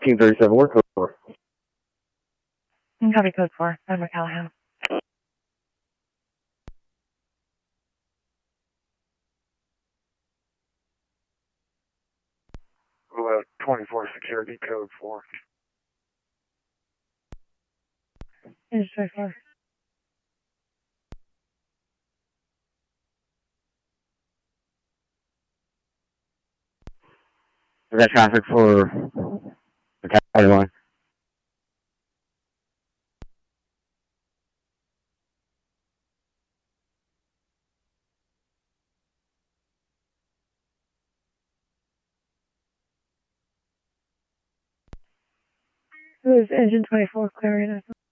Team 37, where code 4? Copy code 4, Edward Callahan. About 24 security code 4. Is 24. We got traffic for the county line. Who is engine 24 clearing?